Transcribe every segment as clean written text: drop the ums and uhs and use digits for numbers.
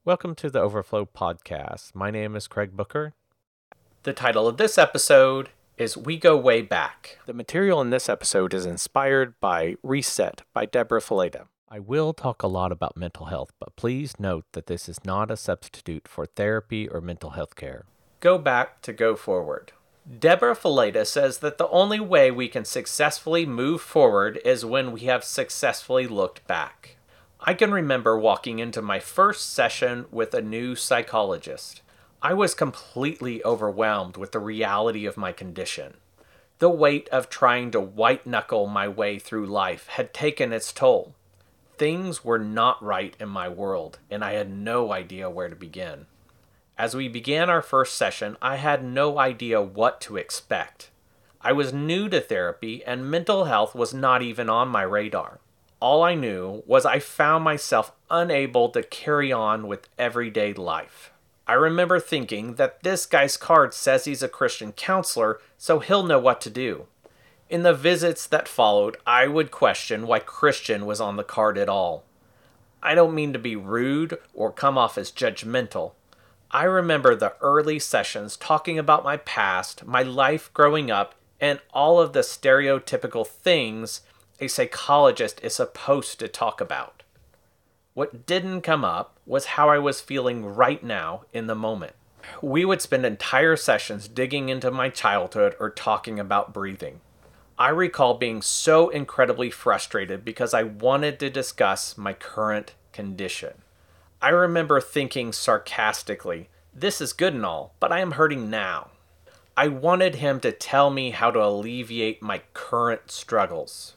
Welcome to the Overflow Podcast. My name is Craig Booker. The title of this episode is We Go Way Back. The material in this episode is inspired by Reset by Deborah Fileta. I will talk a lot about mental health, but please note that this is not a substitute for therapy or mental health care. Go back to go forward. Deborah Fileta says that the only way we can successfully move forward is when we have successfully looked back. I can remember walking into my first session with a new psychologist. I was completely overwhelmed with the reality of my condition. The weight of trying to white-knuckle my way through life had taken its toll. Things were not right in my world, and I had no idea where to begin. As we began our first session, I had no idea what to expect. I was new to therapy, and mental health was not even on my radar. All I knew was I found myself unable to carry on with everyday life. I remember thinking that this guy's card says he's a Christian counselor, so he'll know what to do. In the visits that followed, I would question why Christian was on the card at all. I don't mean to be rude or come off as judgmental. I remember the early sessions talking about my past, my life growing up, and all of the stereotypical things a psychologist is supposed to talk about. What didn't come up was how I was feeling right now in the moment. We would spend entire sessions digging into my childhood or talking about breathing. I recall being so incredibly frustrated because I wanted to discuss my current condition. I remember thinking sarcastically, "This is good and all, but I am hurting now." I wanted him to tell me how to alleviate my current struggles.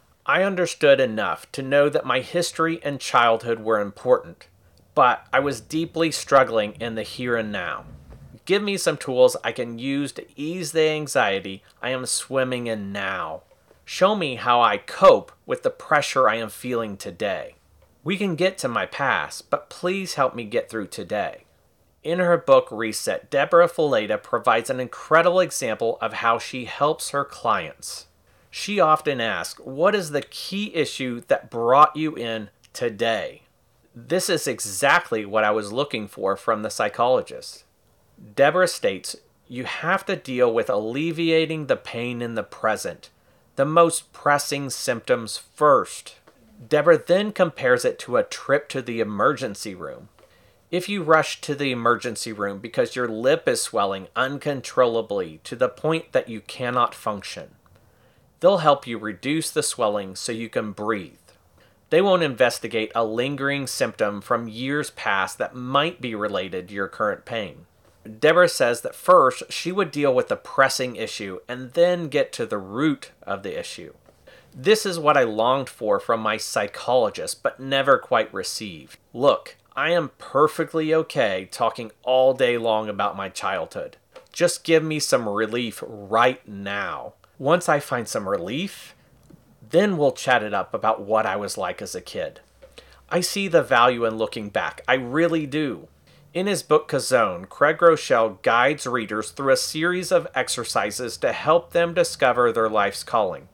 I understood enough to know that my history and childhood were important, but I was deeply struggling in the here and now. Give me some tools I can use to ease the anxiety I am swimming in now. Show me how I cope with the pressure I am feeling today. We can get to my past, but please help me get through today. In her book Reset, Deborah Fileta provides an incredible example of how she helps her clients. She often asks, "What is the key issue that brought you in today?" This is exactly what I was looking for from the psychologist. Deborah states, "You have to deal with alleviating the pain in the present, the most pressing symptoms first." Deborah then compares it to a trip to the emergency room. If you rush to the emergency room because your lip is swelling uncontrollably to the point that you cannot function, they'll help you reduce the swelling so you can breathe. They won't investigate a lingering symptom from years past that might be related to your current pain. Deborah says that first she would deal with the pressing issue and then get to the root of the issue. This is what I longed for from my psychologist but never quite received. Look, I am perfectly okay talking all day long about my childhood. Just give me some relief right now. Once I find some relief, then we'll chat it up about what I was like as a kid. I see the value in looking back. I really do. In his book Kazone, Craig Groeschel guides readers through a series of exercises to help them discover their life's calling.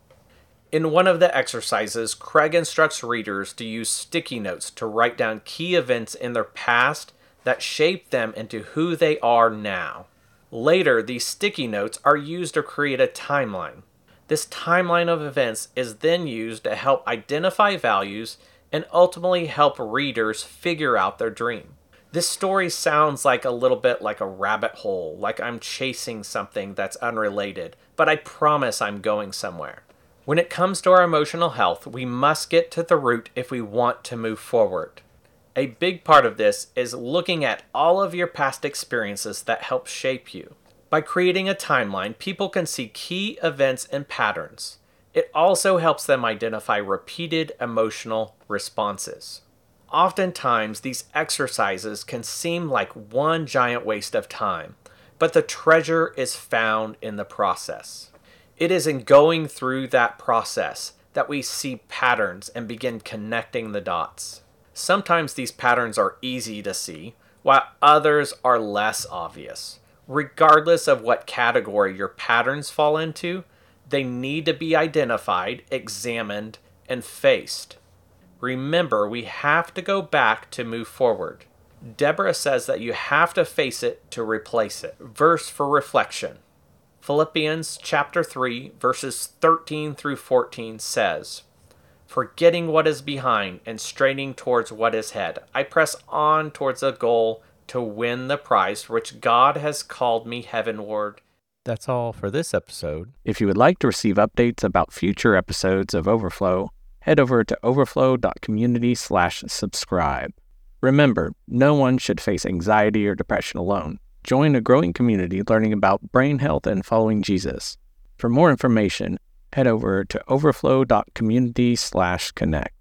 In one of the exercises, Craig instructs readers to use sticky notes to write down key events in their past that shaped them into who they are now. Later, these sticky notes are used to create a timeline. This timeline of events is then used to help identify values and ultimately help readers figure out their dream. This story sounds like a little bit like a rabbit hole, like I'm chasing something that's unrelated, but I promise I'm going somewhere. When it comes to our emotional health, we must get to the root if we want to move forward. A big part of this is looking at all of your past experiences that help shape you. By creating a timeline, people can see key events and patterns. It also helps them identify repeated emotional responses. Oftentimes, these exercises can seem like one giant waste of time, but the treasure is found in the process. It is in going through that process that we see patterns and begin connecting the dots. Sometimes these patterns are easy to see, while others are less obvious. Regardless of what category your patterns fall into, they need to be identified, examined, and faced. Remember, we have to go back to move forward. Deborah says that you have to face it to replace it. Verse for reflection. Philippians chapter 3, verses 13 through 14 says, "Forgetting what is behind and straining towards what is ahead, I press on towards the goal to win the prize for which God has called me heavenward." That's all for this episode. If you would like to receive updates about future episodes of Overflow, head over to overflow.community/subscribe. Remember, no one should face anxiety or depression alone. Join a growing community learning about brain health and following Jesus. For more information, head over to overflow.community/connect.